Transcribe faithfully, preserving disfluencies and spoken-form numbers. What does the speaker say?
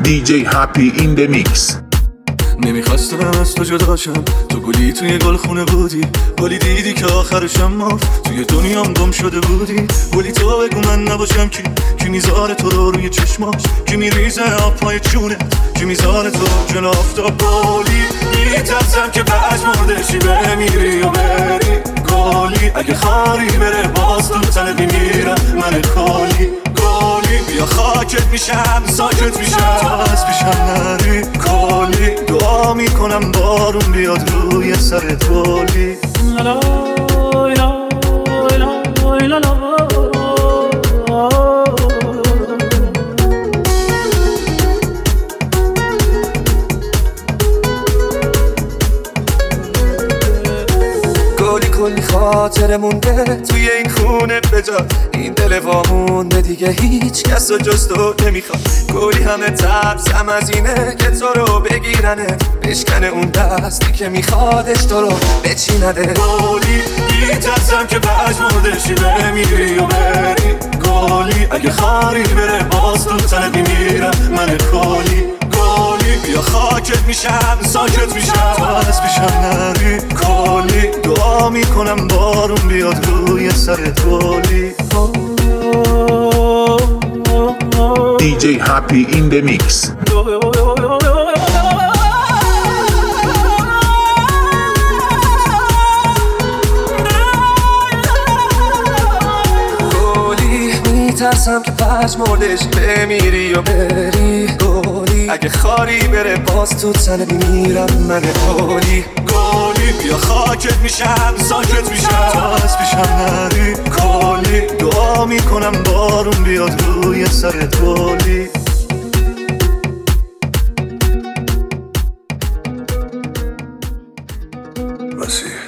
دی جی هپی این the mix. نمیخواستم از تو جداشم، تو گلی توی گل خونه بودی، گلی دیدی که آخرشم مرد، توی دنیام گم شده بودی. گلی تو بگو من نباشم کی کی میذاره تو رو روی چشماش، کی میریزه آب پای چونت، کی میذاره تو جلو آفتاب. گلی میترسم که بعد مردشی بمیری و بری. گلی اگه خاری بره باز تو تنت میمیرم من. گلی گلی بیا خاکت میشم ساکت میشم تو از پیشم نری. گلی دعا میکنم بارون بیاد روی سرت. گلی کلی خاطر مونده توی این خونه بجا، این دل وامونده دیگه هیچ کس رو جز تو نمیخواد. گلی همه ترسم از اینه که تو رو بگیرنه، بشکنه اون دستی که میخوادش تو رو بچینده. گلی میترسم که بعد مردشی بمیری و بری. گلی اگه خاری بره باز تو تنت میمیرم من. گلی گلی بیا خاکت میشم ساکت میشم تو از پیشم نری. گلی دعا میکنم بارون بیاد روی سرت. گلی دی جی هپی این the mix. میترسم که پس مردش بمیری و بری. گلی اگه خاری بره باز تو تنت میمیرم من. گلی گلی بیا خاکت میشم ساکت میشم تو از پیشم نری. گلی دعا میکنم بارون بیاد روی سرت. گلی مسیح